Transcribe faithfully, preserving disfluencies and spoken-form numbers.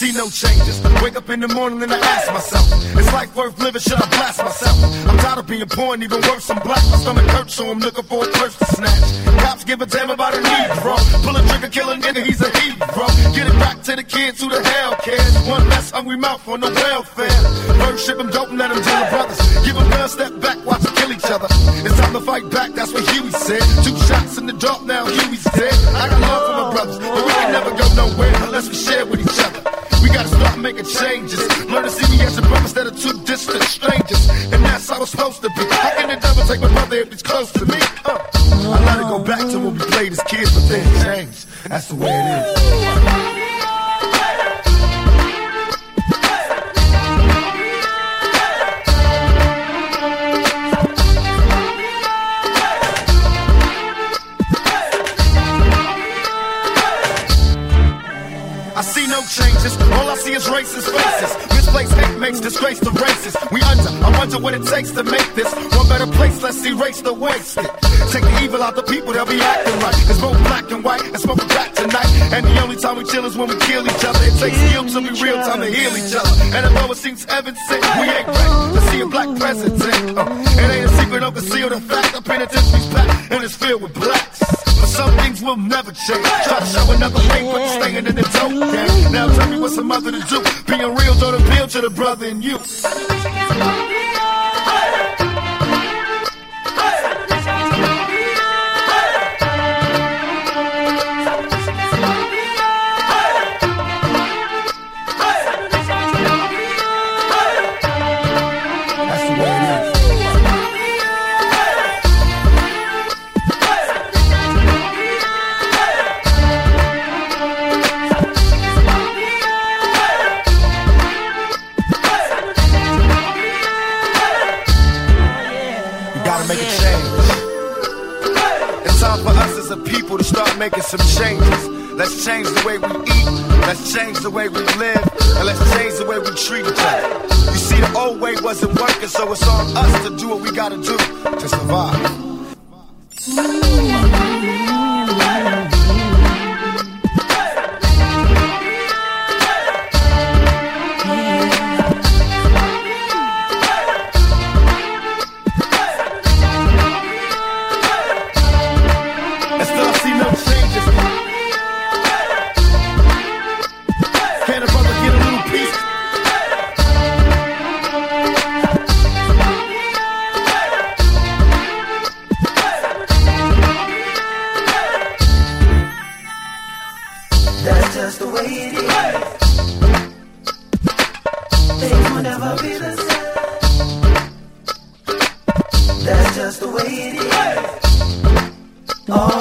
see no changes. Wake up in the morning and I ask myself, is life worth living? Should I blast myself? I'm tired of being poor and even worse, I'm black. My stomach hurts, so I'm looking for a purse to snatch. Cops give a damn about a need, bro. Pull a trigger, kill a nigga, he's a hero. Get it back to the kids who the hell cares. One less hungry mouth on the welfare. First ship them dope and let them deal with brothers. Give them guns, step back, watch them kill each other. It's time to fight back, that's what Huey said. Two shots in the dark, now Huey's dead. I got love for my brothers, but we can never go nowhere unless we share with each other. We gotta start making changes. Learn to see me as a brother instead of two distant strangers. And that's how it's supposed to be. How can the devil take my brother if he's close to me? Uh. I let it go back to when we played as kids, but things changed. That's the way it is. I see no changes, all I see is racist faces. Misplaced hate makes disgrace to races. We under, I wonder what it takes to make this one better place, let's erase the wasted. Take the evil out the people, they'll be acting right. It's both black and white, and smoking crack tonight. And the only time we chill is when we kill each other. It takes skill to be real time to heal each other. And although it seems evident, we ain't ready to see a black president. Uh, it ain't a secret, don't conceal the fact. The penitentiary's packed, and it's filled with blacks. But some things will never change. Try to show another way, but you're staying in the dope game. Now tell me what's a mother to do. Being real don't appeal to the brother in you. To start making some changes. Let's change the way we eat, let's change the way we live, and let's change the way we treat each other. You see, the old way wasn't working, so it's on us to do what we gotta do to survive. That's just the way it is. Things will never be the same. That's just the way it is. Oh.